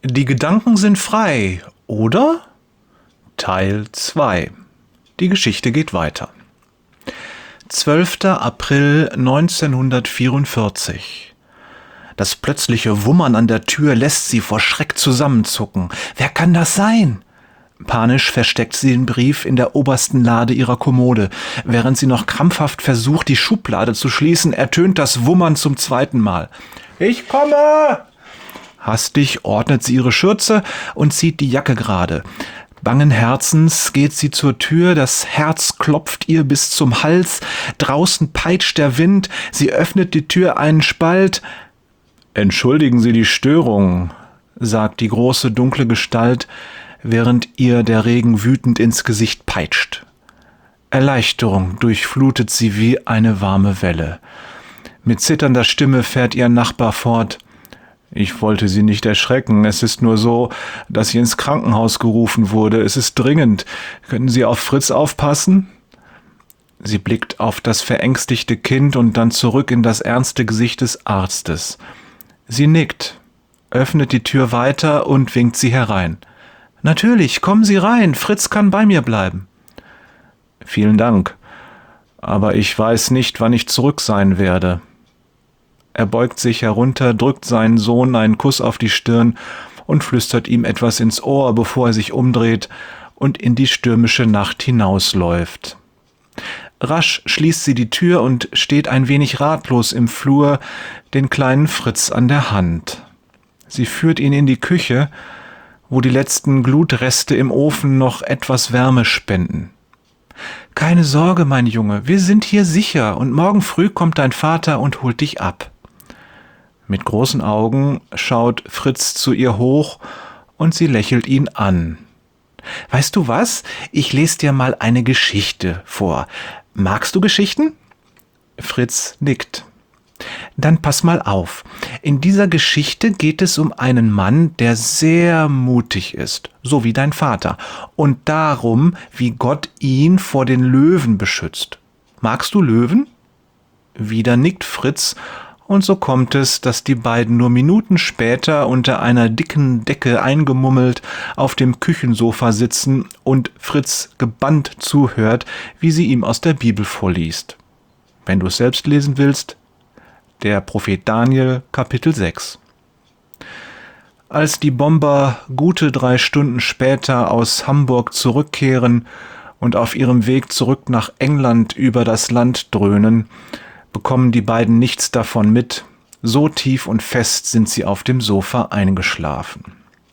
Die Gedanken sind frei, oder? Teil 2. Die Geschichte geht weiter. 12. April 1944. Das plötzliche Wummern an der Tür lässt sie vor Schreck zusammenzucken. Wer kann das sein? Panisch versteckt sie den Brief in der obersten Lade ihrer Kommode. Während sie noch krampfhaft versucht, die Schublade zu schließen, ertönt das Wummern zum zweiten Mal. »Ich komme!« Hastig ordnet sie ihre Schürze und zieht die Jacke gerade. Bangen Herzens geht sie zur Tür, das Herz klopft ihr bis zum Hals, draußen peitscht der Wind, sie öffnet die Tür einen Spalt. »Entschuldigen Sie die Störung«, sagt die große dunkle Gestalt, während ihr der Regen wütend ins Gesicht peitscht. Erleichterung durchflutet sie wie eine warme Welle. Mit zitternder Stimme fährt ihr Nachbar fort. »Ich wollte Sie nicht erschrecken. Es ist nur so, dass sie ins Krankenhaus gerufen wurde. Es ist dringend. Können Sie auf Fritz aufpassen?« Sie blickt auf das verängstigte Kind und dann zurück in das ernste Gesicht des Arztes. Sie nickt, öffnet die Tür weiter und winkt sie herein. »Natürlich, kommen Sie rein. Fritz kann bei mir bleiben.« »Vielen Dank. Aber ich weiß nicht, wann ich zurück sein werde.« Er beugt sich herunter, drückt seinen Sohn einen Kuss auf die Stirn und flüstert ihm etwas ins Ohr, bevor er sich umdreht und in die stürmische Nacht hinausläuft. Rasch schließt sie die Tür und steht ein wenig ratlos im Flur, den kleinen Fritz an der Hand. Sie führt ihn in die Küche, wo die letzten Glutreste im Ofen noch etwas Wärme spenden. »Keine Sorge, mein Junge, wir sind hier sicher und morgen früh kommt dein Vater und holt dich ab.« Mit großen Augen schaut Fritz zu ihr hoch und sie lächelt ihn an. »Weißt du was? Ich lese dir mal eine Geschichte vor. Magst du Geschichten?« Fritz nickt. »Dann pass mal auf. In dieser Geschichte geht es um einen Mann, der sehr mutig ist, so wie dein Vater, und darum, wie Gott ihn vor den Löwen beschützt. Magst du Löwen?« Wieder nickt Fritz, und so kommt es, dass die beiden nur Minuten später unter einer dicken Decke eingemummelt auf dem Küchensofa sitzen und Fritz gebannt zuhört, wie sie ihm aus der Bibel vorliest. Wenn du es selbst lesen willst, der Prophet Daniel, Kapitel 6. Als die Bomber gute 3 Stunden später aus Hamburg zurückkehren und auf ihrem Weg zurück nach England über das Land dröhnen, bekommen die beiden nichts davon mit. So tief und fest sind sie auf dem Sofa eingeschlafen.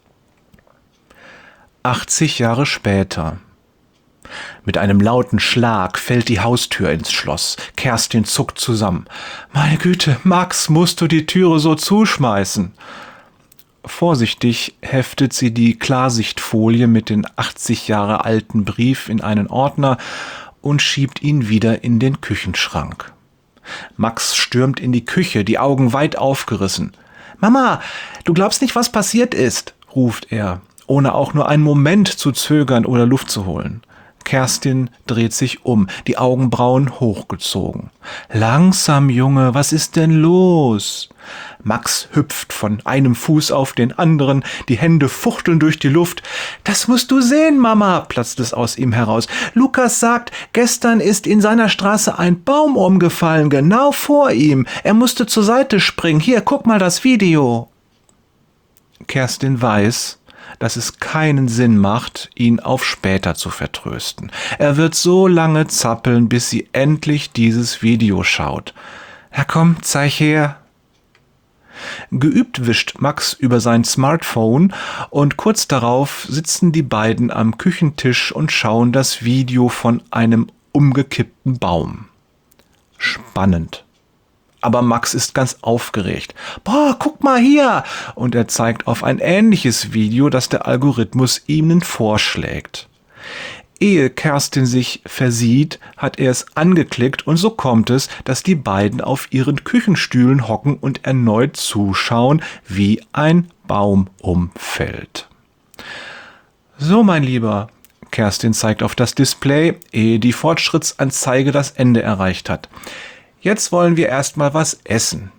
80 Jahre später. Mit einem lauten Schlag fällt die Haustür ins Schloss. Kerstin zuckt zusammen. »Meine Güte, Max, musst du die Türe so zuschmeißen?« Vorsichtig heftet sie die Klarsichtfolie mit dem 80 Jahre alten Brief in einen Ordner und schiebt ihn wieder in den Küchenschrank. Max stürmt in die Küche, die Augen weit aufgerissen. »Mama, du glaubst nicht, was passiert ist«, ruft er, ohne auch nur einen Moment zu zögern oder Luft zu holen. Kerstin dreht sich um, die Augenbrauen hochgezogen. »Langsam, Junge, was ist denn los?« Max hüpft von einem Fuß auf den anderen, die Hände fuchteln durch die Luft. »Das musst du sehen, Mama«, platzt es aus ihm heraus. »Lukas sagt, gestern ist in seiner Straße ein Baum umgefallen, genau vor ihm. Er musste zur Seite springen. Hier, guck mal das Video.« Kerstin weiß, dass es keinen Sinn macht, ihn auf später zu vertrösten. Er wird so lange zappeln, bis sie endlich dieses Video schaut. »Na komm, zeig her.« Geübt wischt Max über sein Smartphone und kurz darauf sitzen die beiden am Küchentisch und schauen das Video von einem umgekippten Baum. Spannend. Aber Max ist ganz aufgeregt. »Boah, guck mal hier!« Und er zeigt auf ein ähnliches Video, das der Algorithmus ihnen vorschlägt. Ehe Kerstin sich versieht, hat er es angeklickt und so kommt es, dass die beiden auf ihren Küchenstühlen hocken und erneut zuschauen, wie ein Baum umfällt. »So, mein Lieber«, Kerstin zeigt auf das Display, ehe die Fortschrittsanzeige das Ende erreicht hat. »Jetzt wollen wir erstmal was essen.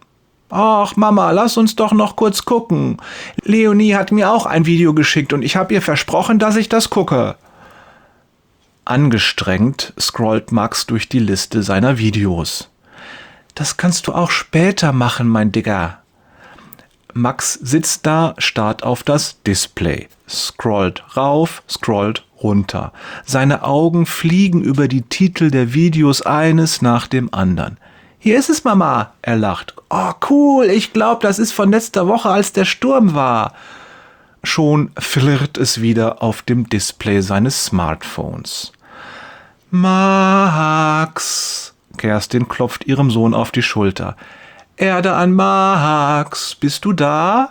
Ach, Mama, lass uns doch noch kurz gucken. Leonie hat mir auch ein Video geschickt und ich habe ihr versprochen, dass ich das gucke. Angestrengt scrollt Max durch die Liste seiner Videos. Das kannst du auch später machen, mein Digger. Max sitzt da, starrt auf das Display, scrollt rauf, scrollt runter. Seine Augen fliegen über die Titel der Videos eines nach dem anderen. Hier ist es, Mama, er lacht. Oh, cool, ich glaube, das ist von letzter Woche, als der Sturm war. Schon flirrt es wieder auf dem Display seines Smartphones. Max, Kerstin klopft ihrem Sohn auf die Schulter. Erde an Max, bist du da?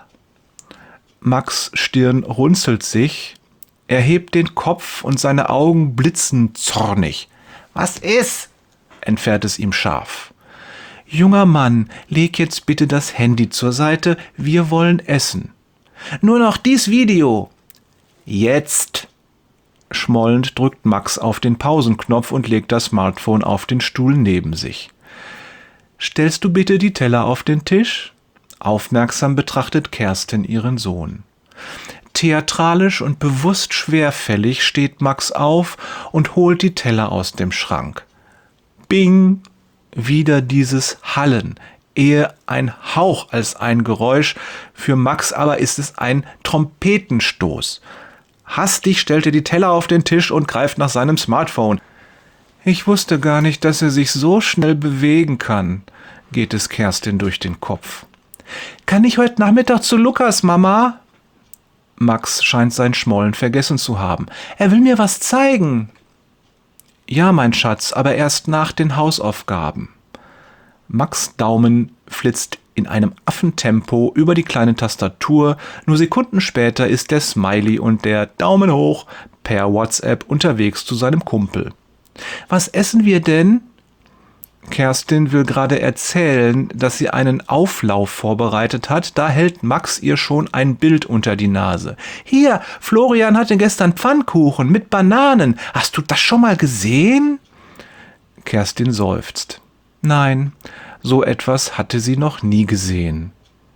Max' Stirn runzelt sich. Er hebt den Kopf und seine Augen blitzen zornig. Was ist? Entfährt es ihm scharf. Junger Mann, leg jetzt bitte das Handy zur Seite, wir wollen essen. Nur noch dies Video. Jetzt. Schmollend drückt Max auf den Pausenknopf und legt das Smartphone auf den Stuhl neben sich. Stellst du bitte die Teller auf den Tisch? Aufmerksam betrachtet Kerstin ihren Sohn. Theatralisch und bewusst schwerfällig steht Max auf und holt die Teller aus dem Schrank. Bing! Wieder dieses Hallen, eher ein Hauch als ein Geräusch, für Max aber ist es ein Trompetenstoß. Hastig stellt er die Teller auf den Tisch und greift nach seinem Smartphone. Ich wusste gar nicht, dass er sich so schnell bewegen kann, geht es Kerstin durch den Kopf. Kann ich heute Nachmittag zu Lukas, Mama? Max scheint sein Schmollen vergessen zu haben. Er will mir was zeigen. Ja, mein Schatz, aber erst nach den Hausaufgaben. Max' Daumen flitzt in einem Affentempo über die kleine Tastatur. Nur Sekunden später ist der Smiley und der Daumen hoch per WhatsApp unterwegs zu seinem Kumpel. Was essen wir denn? Kerstin will gerade erzählen, dass sie einen Auflauf vorbereitet hat, da hält Max ihr schon ein Bild unter die Nase. Hier, Florian hatte gestern Pfannkuchen mit Bananen. Hast du das schon mal gesehen? Kerstin seufzt. Nein, so etwas hatte sie noch nie gesehen.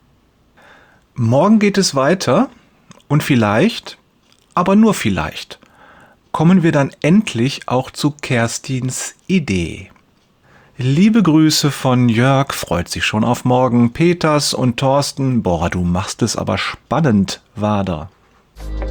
Morgen geht es weiter und vielleicht, aber nur vielleicht, kommen wir dann endlich auch zu Kerstins Idee. Liebe Grüße von Jörg, freut sich schon auf morgen, Peters und Thorsten. Boah, du machst es aber spannend, Wader.